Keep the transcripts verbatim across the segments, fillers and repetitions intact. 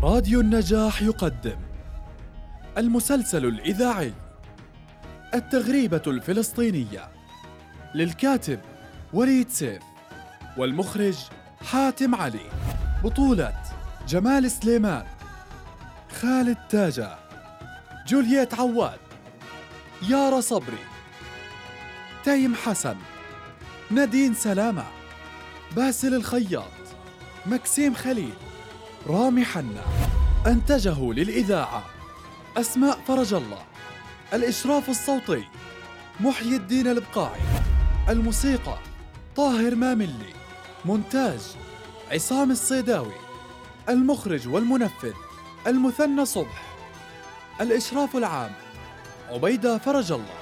راديو النجاح يقدم المسلسل الإذاعي التغريبة الفلسطينية للكاتب وليد سيف والمخرج حاتم علي. بطولة جمال سليمان، خالد تاجة، جولييت عواد، يارا صبري، تيم حسن، نادين سلامة، باسل الخياط، مكسيم خليل، رامي حنا. أنتجه للإذاعة أسماء فرج الله. الإشراف الصوتي محيي الدين البقاعي. الموسيقى طاهر ماملي. مونتاج عصام الصيداوي. المخرج والمنفذ المثنى صبح. الإشراف العام عبيدة فرج الله.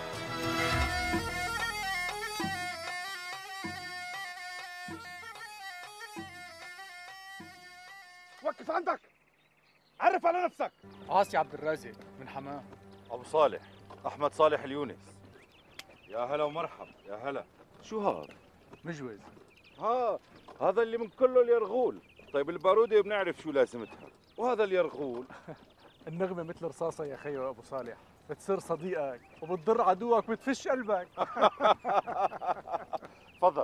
وقف عندك، عرف على نفسك. عاصي عبد الرازق من حماه. أبو صالح أحمد صالح اليونس. يا هلا ومرحب. يا هلا. شو هذا؟ مجوز. ها هذا اللي من كله اليرغول. طيب البارودة بنعرف شو لازمتها، وهذا اليرغول النغمة مثل رصاصة يا خيو أبو صالح، بتصير صديقك وبتضر عدوك بتفش قلبك. تفضل.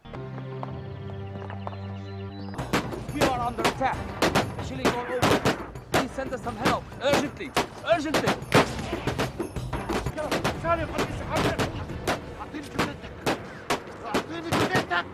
We are under attack. Chilling all over. Please send us some help. Urgently. Urgently. سالم خليك تسحب. اعطيني جثتك. اعطيني جثتك.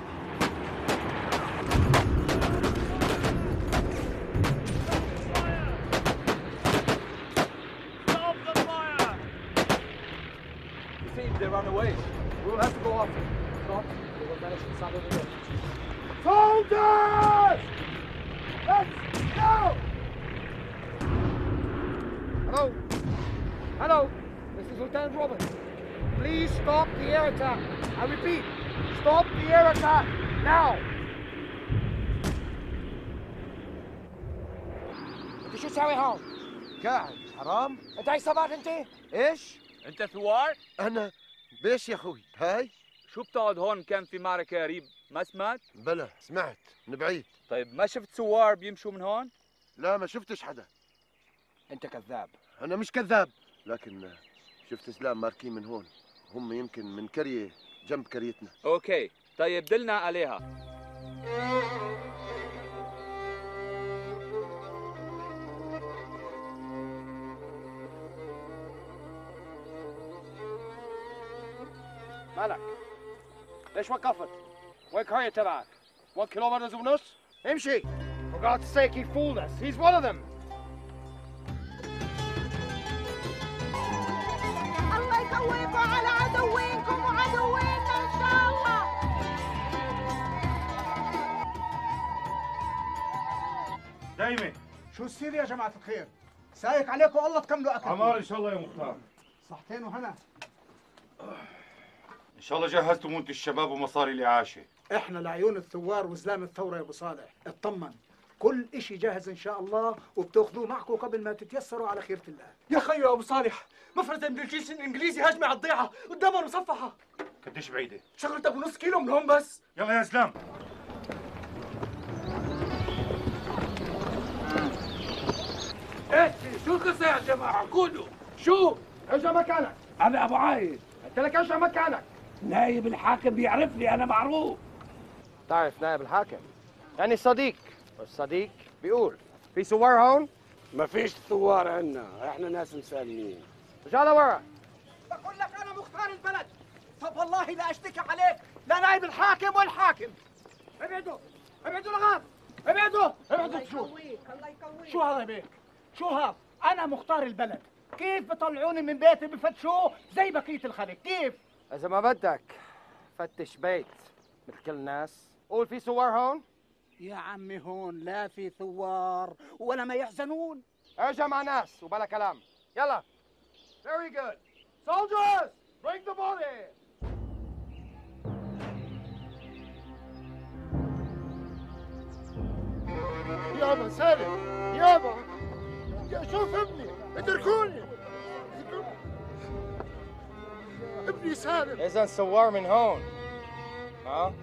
Stop the fire. You see, they run away. We will have to go after them. Stop. We will manage to stop them. Soldiers! Let's go! Hello? Hello? This is Lieutenant Roberts. Please stop the air attack. I repeat, stop the air attack now! انت شو تساوي هون؟ قاعد حرام؟ انت عصابات انت؟ ايش؟ انت ثوار؟ انا بيش يا اخوي؟ هاي؟ شو بتقعد هون؟ كان في معركة قريب، ما سمعت؟ بلا سمعت من بعيد. طيب ما شفت ثوار بيمشوا من هون؟ لا ما شفتش حدا. انت كذاب. انا مش كذاب، لكن شفت سلام ماركين من هون. هم يمكن من كريه جنب كريتنا. اوكي، طيب دلنا عليها. مالك؟ ليش وقفت؟ وين القرية تبعك؟ one kilometers ونص؟ امشي! For God's sake, he fooled us. He's one of them. الله يقويكم على عدوينكم وعدوينا ان شاء الله. دايما شو السير يا جماعة الخير؟ سايق عليكم الله تكملوا أكل. عمار إن شاء الله يا مختار. صحتين وهنا. إن شاء الله جهزتوا مونت الشباب ومصاري الإعاشة. إحنا لعيون الثوار وزلام الثورة يا أبو صالح، اطمن. كل إشي جاهز إن شاء الله وبتاخذوه معكم قبل ما تتيسروا على خيرة الله. يا خيو أبو صالح، مفرزة من الجيش الإنجليزي هاجمة على الضيعة قدامها مصفحة. قديش بعيدة؟ شغلت أبو نص كيلو من هون بس. يلا يا سلام. ايش شو القصة يا جماعة؟ قولوا شو؟ ارجع مكانك. أنا أبو عايد. قلت لك ارجع مكانك. نايب الحاكم بيعرفني، أنا معروف. تعرف نائب الحاكم؟ يعني صديق، والصديق بيقول في ثوار هون؟ ما فيش ثوار عنا، إحنا ناس مسالمين. رجع لورا. بقول لك أنا مختار البلد. طب والله لا أشتكي عليك، لا نائب الحاكم والحاكم. ابعدوا، ابعدوا لغاب، ابعدوا، ابعدوا. شو؟ الله يقويك. شو هذا بيك؟ شو هذا؟ أنا مختار البلد. كيف بطلعوني من بيتي بفتشوه زي بقية الخلق؟ كيف؟ إذا ما بدك فتش بيت مثل كل الناس. قول في ثوار هون؟ يا عمي هون لا في ثوار ولا ما يحزنون. ارجع مع ناس وبلا كلام. يلا. Very good. Soldiers, bring the body. يابا سالم، يابا يا شوف ابني، اتركوني. ابني سالم. إذا ثوار من هون. ها؟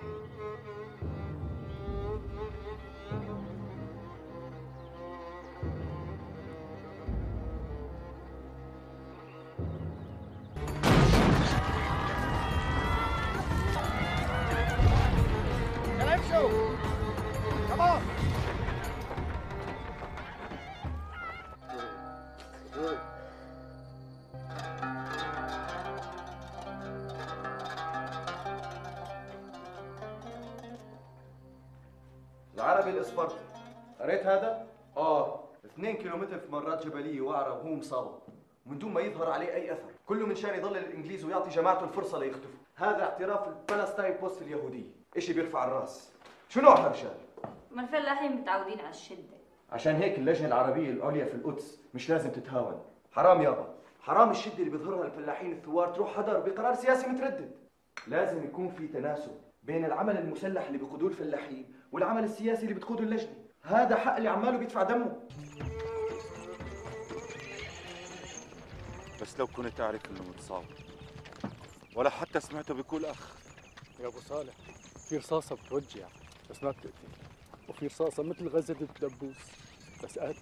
الشعبي الاسبرتي. قريت هذا؟ اه. اثنين كيلومتر في مرات جبليه وعره وهو مصاب ومن دون ما يظهر عليه اي اثر، كله من شان يضلل الانجليز ويعطي جماعته الفرصه ليختفوا. هذا اعتراف البالستاين بوست اليهوديه، اشي بيرفع الراس. شو نوع هالرجال؟ ما الفلاحين متعودين على الشده. عشان هيك اللجنه العربيه العليا في القدس مش لازم تتهاون. حرام يابا، حرام الشده اللي بيظهرها الفلاحين الثوار تروح هدر بقرار سياسي متردد. لازم يكون في تناسب بين العمل المسلح اللي بيقودوه الفلاحين والعمل السياسي اللي بتقوده اللجنه. هذا حق اللي عماله بيدفع دمه. بس لو كنت أعرف إنه متصاب ولا حتى سمعته بيقول أخ. يا أبو صالح، في رصاصة بتوجع بس ما بتقتل، وفي رصاصة مثل غزة الدبوس بس قاتل.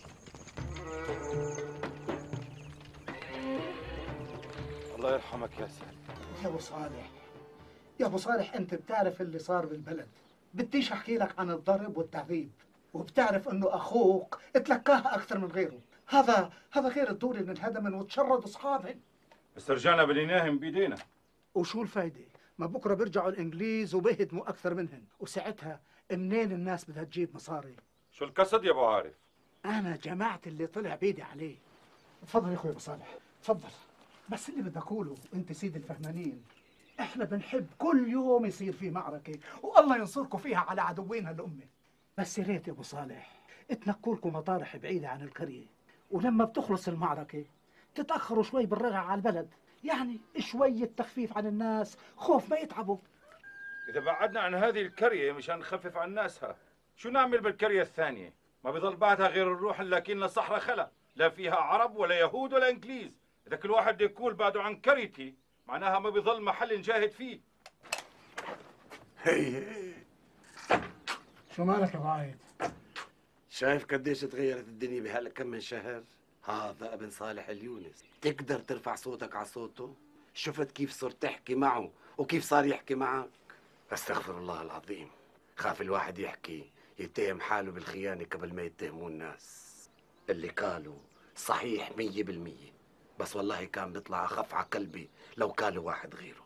الله يرحمك يا سيدي. يا أبو صالح، يا أبو صالح أنت بتعرف اللي صار بالبلد، بديش أحكي لك عن الضرب والتعذيب، وبتعرف إنه أخوك اتلكاها أكثر من غيره. هذا هذا غير الدور اللي انهدمن وتشرد أصحابهن. بس رجعنا بليناهم بإيدينا. وشو الفايدة؟ ما بكرة بيرجعوا الإنجليز وبيهدموا أكثر منهن، وساعتها منين الناس بدها تجيب مصاري؟ شو القصد يا أبو عارف؟ أنا جمعت اللي طلع بيدي عليه. تفضل يا أخوي أبو صالح، تفضل. بس اللي بدي أقوله، أنت سيد الفهمانين، إحنا بنحب كل يوم يصير في معركة والله ينصركم فيها على عدوين هالأمة. بس يا ريت يا أبو صالح تنقوا لكم مطارح بعيدة عن القرية، ولما بتخلص المعركة تتأخروا شوي بالرجعة على البلد، يعني شوية تخفيف عن الناس خوف ما يتعبوا. إذا بعدنا عن هذه القرية مشان نخفف عن ناسها، شو نعمل بالقرية الثانية؟ ما بيضل بعدها غير الروح لكننا صحراء خلا، لا فيها عرب ولا يهود ولا إنجليز. إذا كل واحد بده يقول بعده عن قريتي معناها ما بيضل محل نجاهد فيه. هي شو مالك يا أبو عايد؟ شايف قديش تغيرت الدنيا بهالكم من شهر؟ هذا ابن صالح اليونس، تقدر ترفع صوتك على صوته؟ شفت كيف صرت تحكي معه وكيف صار يحكي معك؟ استغفر الله العظيم، خاف الواحد يحكي يتهم حاله بالخيانة قبل ما يتهموا الناس. اللي قالوا صحيح مية بالمية، بس والله كان بيطلع أخف على قلبي لو قالوا واحد غيره.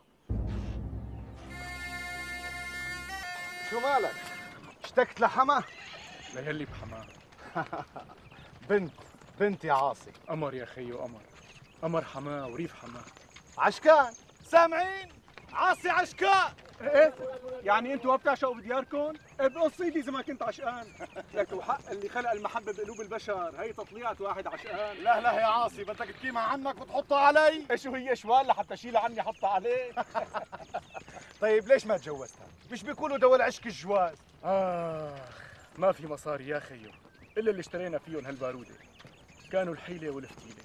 شو مالك؟ اشتقت لحما؟ لا يلي بحماه. بنت بنت يا عاصي. قمر يا خيو قمر، قمر حماه وريف حماه. عشكان سامعين؟ عاصي عشكان. ايه يعني انتوا ما بتعشقوا بدياركم؟ بقص ايدي اذا ما كنت عشقان. لك وحق اللي خلق المحبه بقلوب البشر، هي تطليعة واحد عشقان. لا لا يا عاصي، بدك تقيمها عنك وتحطها علي. ايش هي شوال لحتى اشيلها عني احطها عليه؟ طيب ليش ما تجوزتها؟ مش بيقولوا دول عشق الجواز؟ اخ ما في مصاري يا خيو الا اللي اشترينا فيهم هالباروده، كانوا الحيله والفتيله.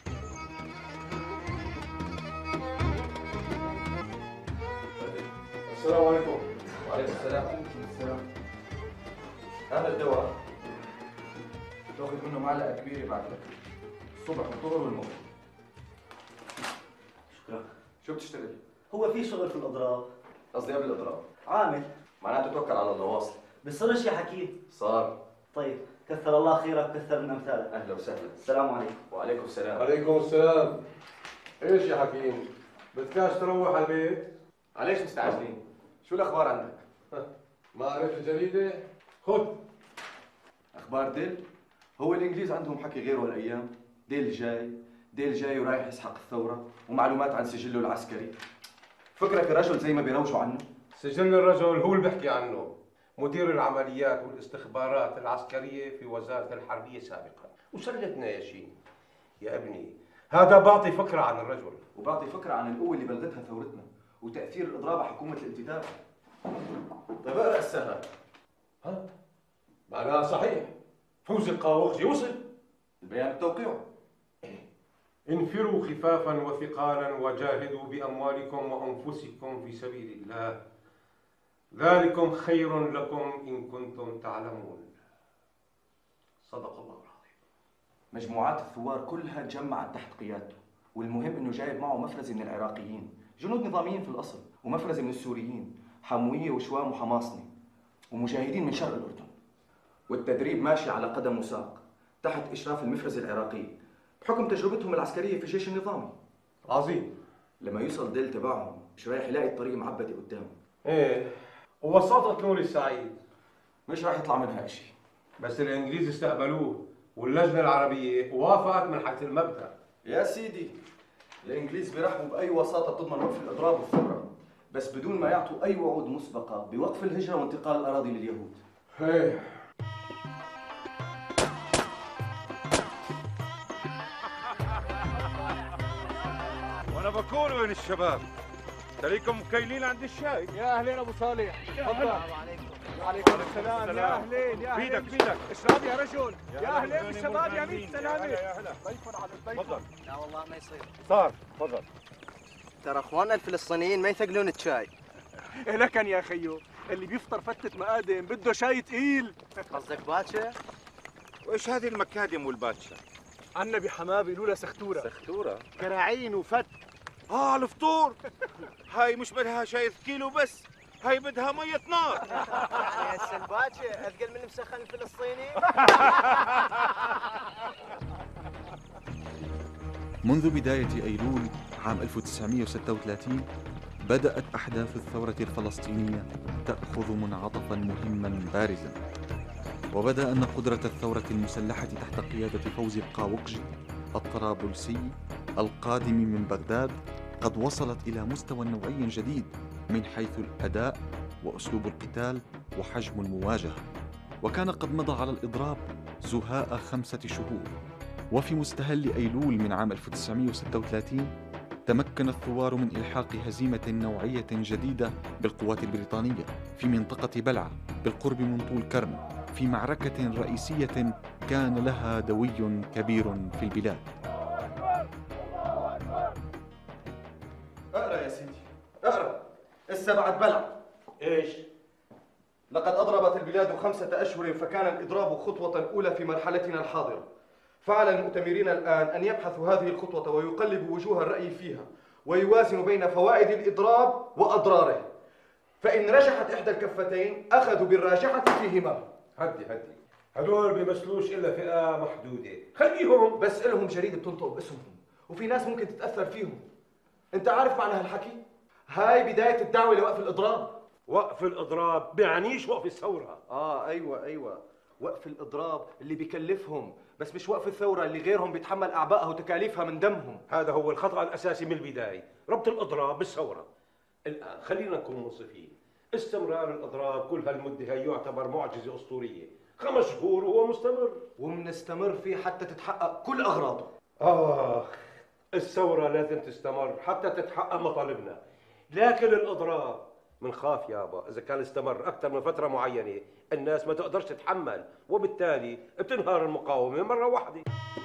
السلام عليكم. وعليكم السلام. السلام. هذا الدواء تاخذ منه معلقه كبيره بعد الاكل، الصبح والظهر والمغرب. شكرا. شو بتشتغل؟ هو في شغل في الاضراب؟ قصدي قبل الاضراب. عامل. معناته توكل على الله واصل. بصيرش يا حكيم؟ صار. طيب كثر الله خيرك، كثر من امثالك. اهلا وسهلا. السلام عليكم. وعليكم السلام. وعليكم السلام. ايش يا حكيم؟ بدكاش تروح على البيت؟ عليش مستعجلين؟ شو الاخبار عندك؟ ما عرفت الجريده؟ خذ. اخبار ديل؟ هو الانجليز عندهم حكي غيره هالايام؟ ديل جاي، ديل جاي ورايح يسحق الثوره، ومعلومات عن سجله العسكري. فكرك الرجل زي ما بيروجوا عنه؟ سجل الرجل هو اللي بيحكي عنه، مدير العمليات والاستخبارات العسكريه في وزاره الحربيه سابقا. وشغلتنا يا شيخ يا ابني، هذا بعطي فكره عن الرجل، وبعطي فكره عن القوه اللي بلغتها ثورتنا وتاثير الاضراب على حكومه الانتداب. طيب اقرا السهل. ها؟ معناها صحيح، فوزي القاوقجي وصل البيان بتوقيعه. انفروا خفافا وثقالا وجاهدوا باموالكم وانفسكم في سبيل الله، ذلكم خير لكم ان كنتم تعلمون. صدق الله العظيم. مجموعات الثوار كلها تجمعت تحت قيادته، والمهم انه جايب معه مفرزه من العراقيين، جنود نظاميين في الاصل، ومفرزه من السوريين، حمويه وشوام وحماصني، ومجاهدين من شرق الاردن. والتدريب ماشي على قدم وساق تحت اشراف المفرزه العراقيه بحكم تجربتهم العسكريه في الجيش النظامي. عظيم. لما يوصل ديل تبعهم مش رايح يلاقي الطريق معبده قدامه. ايه، ووساطة نور السعيد مش راح يطلع منها شيء. بس الانجليز استقبلوه واللجنه العربيه وافقت من حيث المبدا. يا سيدي الانجليز بيرحبوا باي وساطه بتضمن وقف الاضراب والثوره، بس بدون ما يعطوا اي وعود مسبقه بوقف الهجره وانتقال الاراضي لليهود. هي وانا بكون وين الشباب؟ تريكم مكيلين عند الشاي. يا اهلين ابو صالح، تفضل. السلام عليكم. وعليكم السلام. يا اهلين يا اهلين. بيدك بيدك. اشرب يا رجل. يا اهلين بالشباب يا ميت سلامه. يا هلا. ضيفون على الضيف. تفضل. لا والله ما يصير. صار تفضل. ترى اخواننا الفلسطينيين ما يثقلون الشاي. لكن يا خيو اللي بيفطر فتة مقادم بده شاي تقيل. قصدك باتشا؟ وايش هذه المكادم والباتشا؟ عنا بحماه بيقولوا لها سختوره. سختوره؟ كراعين وفت. اه الفطور. هاي مش بدها شاي كيلو بس، هاي بدها مية نار. يعني هسه الباتشا اثقل من المسخن الفلسطيني؟ منذ بداية أيلول عام ألف وتسعمئة وستة وثلاثين بدأت أحداث الثورة الفلسطينية تأخذ منعطفاً مهماً بارزاً، وبدأ أن قدرة الثورة المسلحة تحت قيادة فوزي القاوقجي الطرابلسي القادم من بغداد قد وصلت إلى مستوى نوعي جديد من حيث الأداء وأسلوب القتال وحجم المواجهة، وكان قد مضى على الإضراب زهاء خمسة شهور. وفي مستهل أيلول من عام ألف وتسعمئة وستة وثلاثين تمكن الثوار من إلحاق هزيمة نوعية جديدة بالقوات البريطانية في منطقة بلعة بالقرب من طول كرم، في معركة رئيسية كان لها دوي كبير في البلاد. اقرأ يا سيدي اقرأ. السبعة بلع. ايش؟ لقد أضربت البلاد خمسة أشهر، فكان الإضراب خطوة أولى في مرحلتنا الحاضرة. فعلى المؤتمرين الآن أن يبحثوا هذه الخطوة ويقلبوا وجوه الرأي فيها ويوازنوا بين فوائد الإضراب وأضراره، فإن رجحت إحدى الكفتين أخذوا بالراجحة فيهما. هدي هدي، هدول بيمثلوش إلا فئة محدودة، خليهم. بس إلهم جريدة بتنطق باسمهم وفي ناس ممكن تتأثر فيهم. أنت عارف معنى هالحكي؟ هاي بداية الدعوة لوقف الإضراب. وقف الإضراب بيعنيش وقف الثورة. آه أيوة أيوة، وقف الإضراب اللي بيكلفهم، بس مش وقف الثورة اللي غيرهم بيتحمل أعبائها وتكاليفها من دمهم. هذا هو الخطأ الأساسي من البداية، ربط الإضراب بالثورة. الآن خلينا نكون منصفين، استمرار الإضراب كل هالمدة هي يعتبر معجزة أسطورية، خمس شهور وهو مستمر، ومنستمر فيه حتى تتحقق كل أغراضه. آه الثورة لازم تستمر حتى تتحقق مطالبنا، لكن الإضراب منخاف يابا إذا كان استمر أكثر من فترة معينة الناس ما تقدرش تتحمل، وبالتالي بتنهار المقاومة مرة واحدة.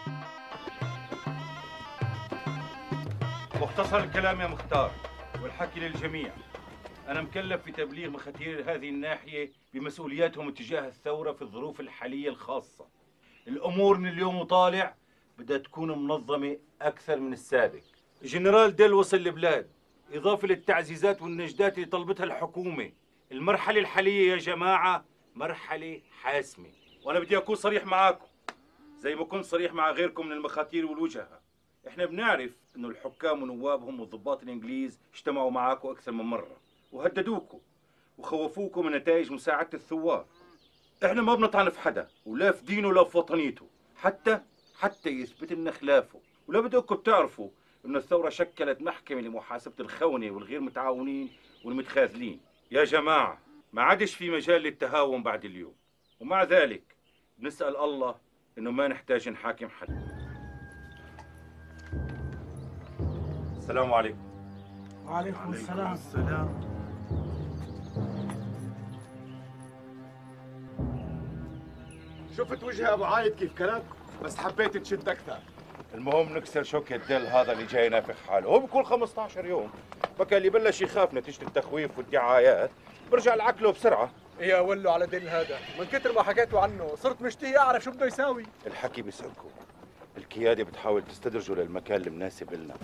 مختصر الكلام يا مختار والحكي للجميع، أنا مكلف في تبليغ مخاتير هذه الناحية بمسؤولياتهم تجاه الثورة في الظروف الحالية الخاصة. الأمور من اليوم وطالع بدها تكون منظمة أكثر من السابق. الجنرال ديل وصل البلاد إضافة للتعزيزات والنجدات اللي طلبتها الحكومة. المرحلة الحالية يا جماعة مرحلة حاسمة، وأنا بدي أكون صريح معاكم زي ما كنت صريح مع غيركم من المخاتير والوجهة. إحنا بنعرف إنه الحكام ونوابهم والضباط الإنجليز اجتمعوا معاكم أكثر من مرة وهددوكم وخوفوكم من نتائج مساعدة الثوار. إحنا ما بنطعن في حدا ولا في دينه ولا في وطنيته، حتى حتى يثبت لنا خلافه. ولا بدكم تعرفوا إنه الثورة شكلت محكمة لمحاسبة الخونة والغير متعاونين والمتخاذلين. يا جماعة ما عادش في مجال للتهاون بعد اليوم، ومع ذلك نسأل الله إنه ما نحتاج نحاكم حد. السلام عليكم. وعليكم السلام. السلام. شفت وجه ابو عايد كيف كانت، بس حبيت تشد اكثر. المهم نكسر شوكة ديل هذا اللي جاي نافخ حاله، هو بكون خمسة عشر يوم، فكان اللي بلش يخاف نتيجة التخويف والدعايات برجع لعقله بسرعة. يا ولو على ديل هذا، من كتر ما حكيتوا عنه صرت مشتهي اعرف شو بده يساوي. الحكي بيسألكم، القيادة بتحاول تستدرجه للمكان المناسب لنا.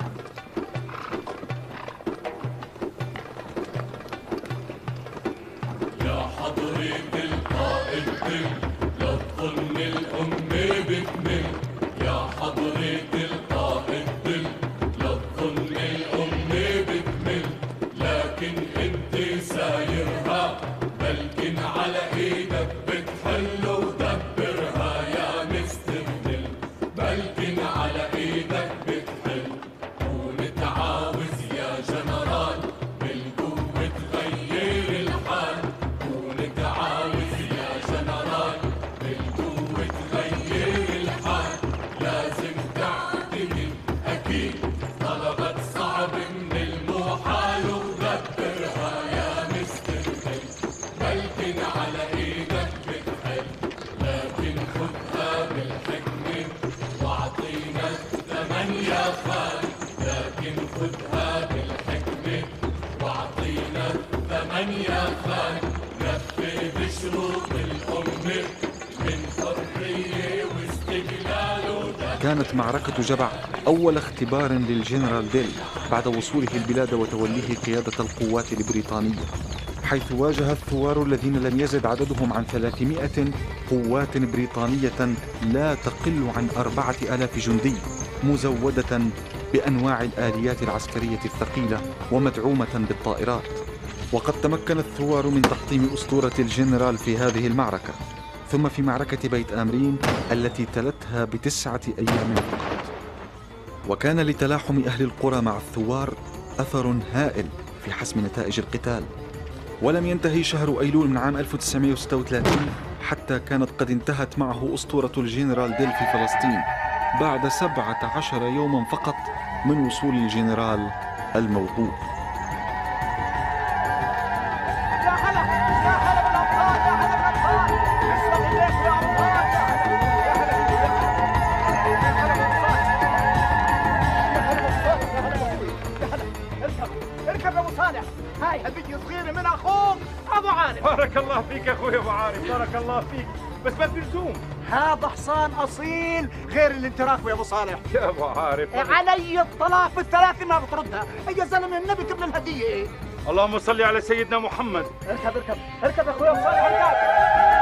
يا حضرة القائد دل لا تظن الأمة بتمل، يا حضرة القائد دل لا تظن الأمة بتمل، لكن انت سايرها بلكن على ايدك بتحل ودبر ناخدها بالحكمة واعطينا الثمن يا خال نفذ بشروط الأمة من حرية واستقلال ودفع. كانت معركة جبع أول اختبار للجنرال ديل بعد وصوله البلاد وتوليه قيادة القوات البريطانية، حيث واجه الثوار الذين لم يزد عددهم عن ثلاثمائة قوات بريطانية لا تقل عن أربعة آلاف جندي مزودة بأنواع الآليات العسكرية الثقيلة ومدعومة بالطائرات. وقد تمكن الثوار من تحطيم أسطورة الجنرال في هذه المعركة، ثم في معركة بيت آمرين التي تلتها بتسعة أيام فقط. وكان لتلاحم أهل القرى مع الثوار أثر هائل في حسم نتائج القتال. ولم ينتهي شهر أيلول من عام ألف وتسعمائة وستة وثلاثين حتى كانت قد انتهت معه أسطورة الجنرال ديل في فلسطين بعد سبعة عشر يوما فقط من وصول الجنرال الموعود. يا هلا يا هلا بالأبطال يا هلا بالأبطال اسمع إليك يا أبطال يا هلا يا هلا يا هلا بالأبطال يا هلا بالأبطال يا هلا بأخوي يا هلا اركب اركب يا أبو صالح. هاي هدية صغيرة من أخوك أبو عارف. بارك الله فيك يا أخوي أبو عارف، بارك الله فيك، بس بس لزوم. هذا حصان أصيل غير اللي انت راكبه يا أبو صالح. يا أبو عارف علي الطلاق في الثلاثة ما بتردها. يا زلمة النبي قبل الهدية إيه؟ اللهم صل على سيدنا محمد. اركب اركب اركب يا أخوي أبو صالح اركب.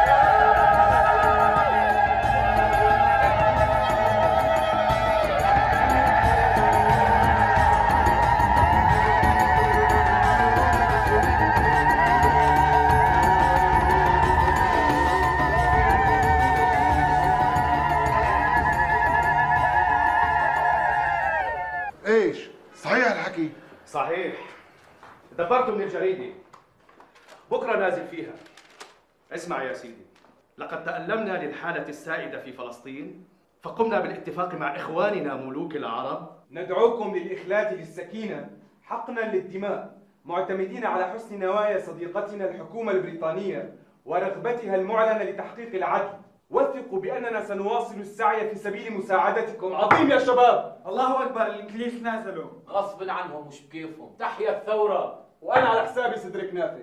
ايش؟ صحيح الحكي؟ صحيح، دبرته من الجريدة بكرة نازل فيها. اسمع يا سيدي، لقد تألمنا للحالة السائدة في فلسطين فقمنا بالاتفاق مع إخواننا ملوك العرب. ندعوكم للإخلاد للسكينة حقنا للدماء، معتمدين على حسن نوايا صديقتنا الحكومة البريطانية ورغبتها المعلنة لتحقيق العدل. وثقوا بأننا سنواصل السعي في سبيل مساعدتكم. عظيم يا شباب. الله أكبر، الإنجليز نازلوا غصب عنهم مش بكيفهم. تحيا الثورة. وأنا على حسابي سدرك نافع.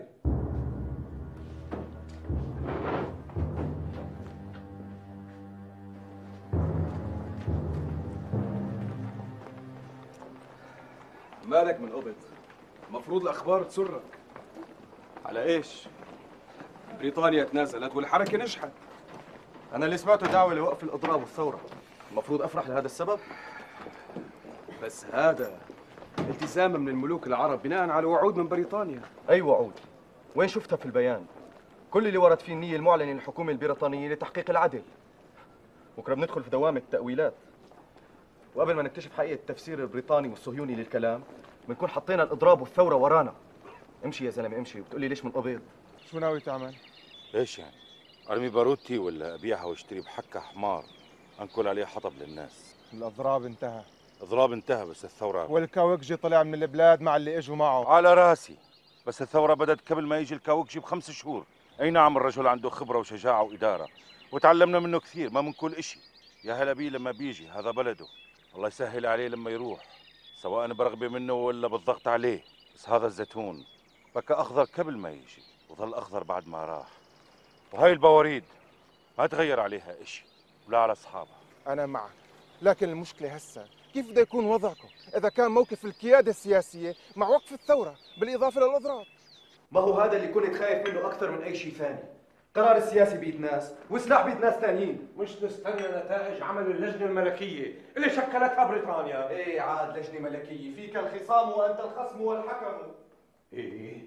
مالك من قبض؟ المفروض الأخبار تسرك. على إيش؟ بريطانيا تنازلت والحركة نجحت. أنا اللي سمعته دعوة لوقف الإضراب والثورة، المفروض أفرح لهذا السبب؟ بس هذا التزام من الملوك العرب بناء على وعود من بريطانيا. أي وعود؟ وين شفتها في البيان؟ كل اللي ورد فيه النية المعلنة للحكومة البريطانية لتحقيق العدل. بكرة بندخل في دوامة التأويلات، وقبل ما نكتشف حقيقة التفسير البريطاني والصهيوني للكلام بنكون حطينا الإضراب والثورة ورانا. امشي يا زلمة امشي. وبتقولي ليش من قبيض؟ شو ناوي تعمل؟ ايش يعني؟ ارمي باروتي ولا ابيعها واشتري بحكة حمار انكل عليه حطب للناس؟ الأضراب انتهى. اضراب انتهى بس الثورة. والكاوكجي طلع من البلاد مع اللي اجوا معه. على راسي، بس الثورة بدت قبل ما يجي الكاوكجي بخمس شهور. اي نعم الرجل عنده خبرة وشجاعة وإدارة وتعلمنا منه كثير، ما من كل اشي. يا هلا بيه لما بيجي، هذا بلده، الله يسهل عليه لما يروح، سواء برغبة منه ولا بالضغط عليه. بس هذا الزيتون بكى أخضر قبل ما يجي وظل أخضر بعد ما راح. وهاي البواريد ما تغير عليها إشي ولا على أصحابها. أنا معك، لكن المشكلة هسه كيف بده يكون وضعكم إذا كان موقف القيادة السياسية مع وقف الثورة بالإضافة للإضراب؟ ما هو هذا اللي كنت خايف منه أكثر من أي شيء ثاني. قرار السياسي بيد ناس وسلاح بيد ناس ثانيين. مش نستنى نتائج عمل اللجنة الملكية اللي شكلتها بريطانيا. ايه عاد لجنة ملكية، فيك الخصام وأنت الخصم والحكم. ايه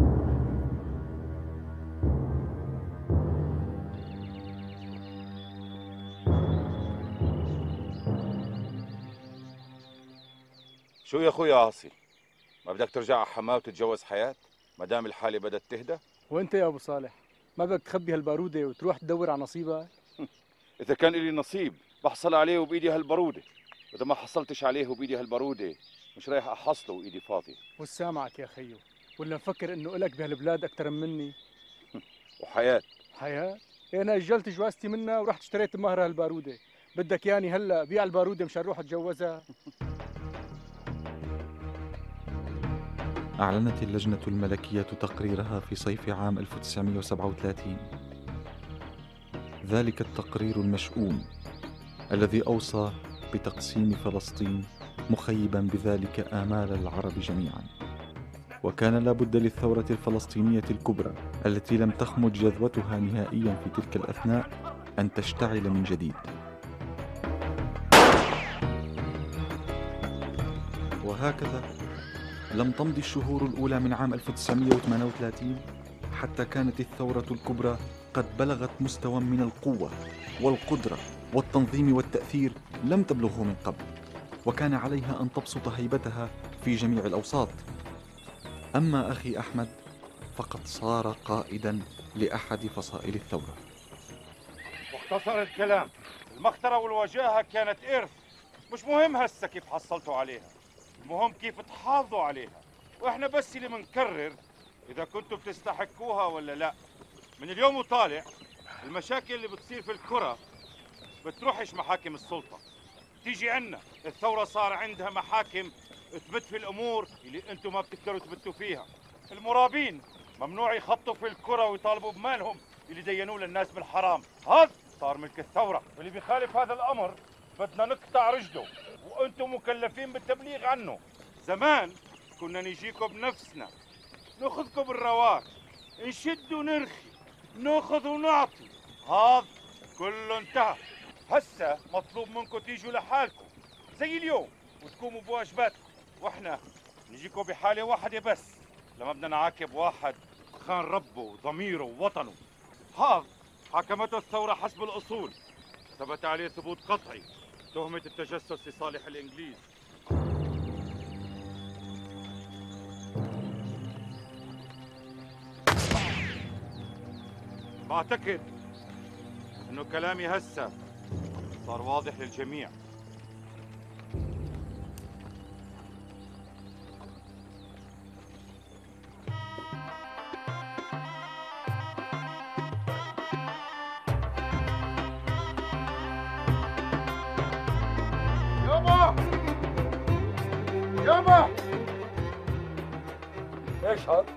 شو يا اخوي عاصي؟ ما بدك ترجع على حماه وتتجوز حياة ما دام الحالة بدت تهدى؟ وانت يا ابو صالح ما بدك تخبي هالبارودة وتروح تدور على نصيبك؟ إذا كان لي نصيب بحصل عليه وبإيدي هالبرودة، وإذا ما حصلتش عليه وبإيدي هالبرودة مش رايح أحصله وإيدي فاضية. وسامعك يا خيو، ولا مفكر إنه إلك بهالبلاد أكثر مني؟ وحياة حياة؟ إيه أنا أجلت جوازتي منها ورحت اشتريت مهرها هالبارودة، بدك ياني هلا بيع البارودة مشان روح أتجوزها؟ أعلنت اللجنة الملكية تقريرها في صيف عام ألف وتسعمائة وسبعة وثلاثين. ذلك التقرير المشؤوم الذي أوصى بتقسيم فلسطين، مخيبا بذلك آمال العرب جميعا. وكان لا بد للثورة الفلسطينية الكبرى التي لم تخمد جذوتها نهائيا في تلك الأثناء أن تشتعل من جديد. وهكذا لم تمضي الشهور الأولى من عام ألف وتسعمائة وثمانية وثلاثين حتى كانت الثورة الكبرى قد بلغت مستوى من القوة والقدرة والتنظيم والتأثير لم تبلغه من قبل، وكان عليها أن تبسط هيبتها في جميع الأوساط. أما أخي أحمد فقد صار قائدا لأحد فصائل الثورة. مختصر الكلام، المخطرة والوجاهة كانت إرث، مش مهم هسه كيف حصلتوا عليها، المهم كيف تحافظوا عليها، وإحنا بس اللي منكرر إذا كنتوا بتستحقوها ولا لا. من اليوم وطالع المشاكل اللي بتصير في الكرة بتروحش محاكم السلطة، تيجي عنا. الثورة صار عندها محاكم تبت في الأمور اللي أنتم ما بتقدروا تبتوا فيها. المرابين ممنوع يخطوا في الكرة ويطالبوا بمالهم اللي دينوه للناس بالحرام، هذا صار ملك الثورة، واللي بيخالف هذا الأمر بدنا نقطع رجله، وأنتم مكلفين بالتبليغ عنه. زمان كنا نجيكم بنفسنا، ناخذكم بالرواق، نشد ونرخي، ناخذ ونعطي، هذا كله انتهى. هسه مطلوب منكم تيجوا لحالكم زي اليوم وتقوموا بواجباتكم، واحنا نجيكم بحالة واحدة بس لما بدنا نعاقب واحد خان ربه وضميره ووطنه. هذا حكمته الثورة حسب الأصول، ثبت عليه ثبوت قطعي، تهمة التجسس لصالح الإنجليز. بعتقد إنه كلامي هسه صار واضح للجميع. يابا يابا ايش هاد؟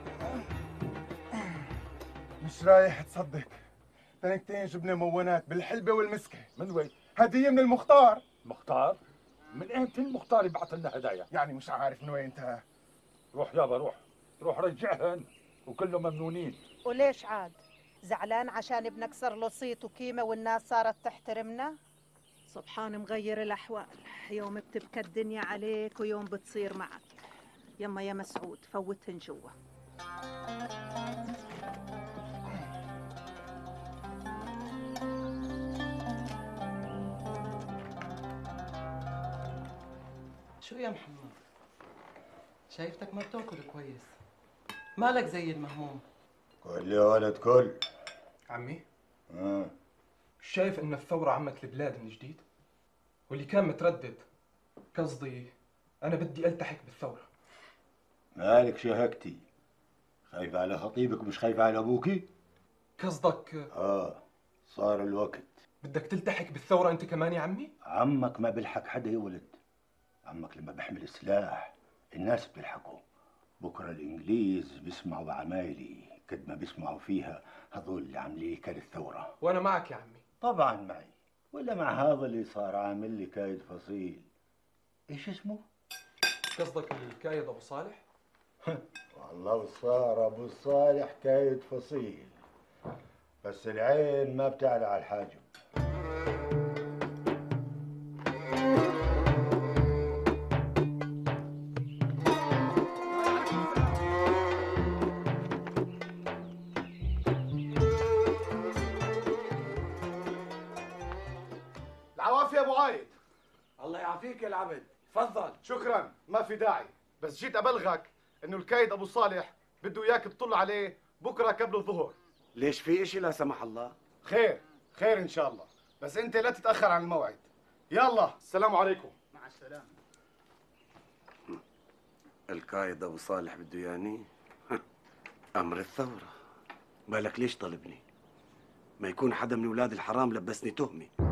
مش رايح تصدق، تنكتين جبنه مونات بالحلبه والمسكه. من وين؟ هديه من المختار. مختار؟ من امتى المختار يبعث لنا هدايا؟ يعني مش عارف من وين انت. روح يابا روح، روح رجعهن وكلهم ممنونين. وليش عاد؟ زعلان عشان ابنك صار له صيت وقيمة والناس صارت تحترمنا؟ سبحان مغير الأحوال، يوم بتبكى الدنيا عليك ويوم بتصير معك. يما يا مسعود فوتهن جوا. شو يا محمد؟ شايفتك ما بتاكل كويس، مالك زي المهموم؟ كل يا ولد كل. عمي آه. شايف ان الثورة عمت البلاد من جديد؟ واللي كان متردد، قصدي انا بدي التحق بالثورة. مالك شهقتي؟ خايف على خطيبك مش خايف على ابوكي؟ قصدك اه صار الوقت. بدك تلتحق بالثورة انت كمان يا عمي؟ عمك ما بيلحق حدا يا ولد، عمك لما بيحمل سلاح الناس بتلحقه. بكره الانجليز بيسمعوا بعمايلي قد ما بيسمعوا فيها هذول اللي عاملين كاد الثوره. وانا معك يا عمي. طبعا معي، ولا مع هذا اللي صار عامل لي كايد فصيل. ايش اسمه؟ قصدك الكايد ابو صالح؟ والله صار ابو صالح كايد فصيل، بس العين ما بتعلى على الحاجب. العوافي يا ابو عايد. الله يعافيك يا العبد، تفضل. شكرا، ما في داعي، بس جيت ابلغك انه الكايد ابو صالح بده اياك تطل عليه بكره قبل الظهر. ليش في اشي لا سمح الله؟ خير خير ان شاء الله، بس انت لا تتاخر عن الموعد. يلا السلام عليكم. مع السلامه. القائد ابو صالح بده ياني؟ امر الثوره. بالك ليش طلبني؟ ما يكون حدا من اولاد الحرام لبسني تهمه.